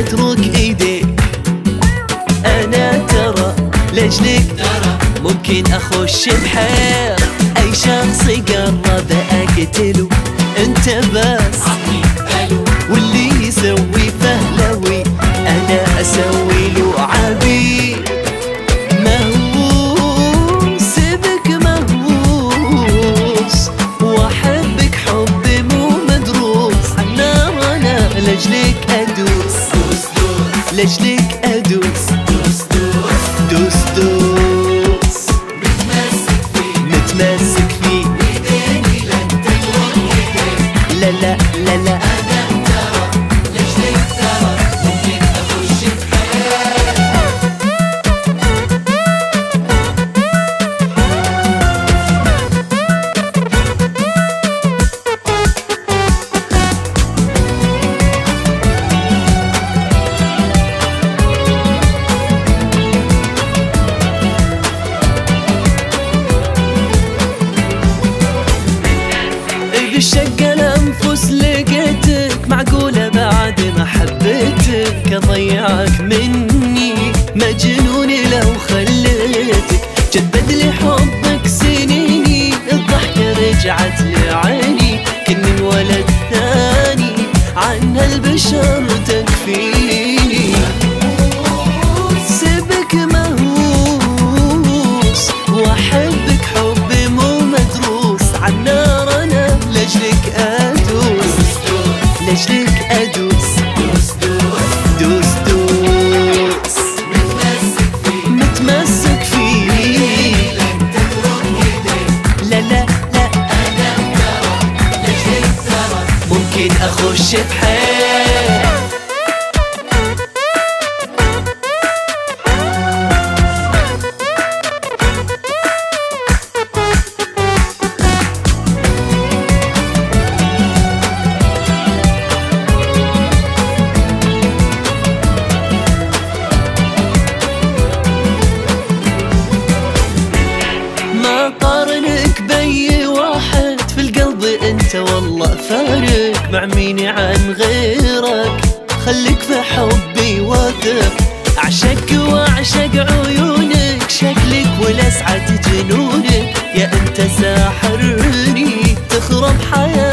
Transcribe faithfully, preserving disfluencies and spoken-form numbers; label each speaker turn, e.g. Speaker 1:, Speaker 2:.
Speaker 1: اترك ايديك. انا ترى لاجلك ممكن اخش بحير اي شخص قرب اقتله. انت بس واللي يسوي فهلوي انا اسوي له عبير. مهووس بك مهووس واحبك حب مو مدروس. عالنار انا لاجلك ادوس لاجلك ادوس دوس دوس دوس متمسك فيه متمسك فيه ايديني لن تترك ايديك. لا لا لا لا انا ترى لاجلك ترى ممكن اخش بالشقة الأنفس لقيتك. معقولة بعد ما حبيتك أضيعك مني؟ مجنوني لو خليتك جدد لي حبك سنيني. الضحكة رجعت لعيني كني انولد ثاني عن هالبشر تكفيني. سبك مهووس واحبك حب مو مدروس. عالنار انا لاجلك ادوس لاجلك ادوس دوس دوس دوس متمسك فيه متمسك فيه لن تترك ايديك. لا لا لا انا ترى لاجلك ترى ممكن اخش بحير. قارنك بي واحد في القلب انت والله فارق. مع ميني عن غيرك خليك في حبي واثق. اعشق واعشق عيونك شكلك ولسعة جنونك. يا انت ساحرني تخرب حياتي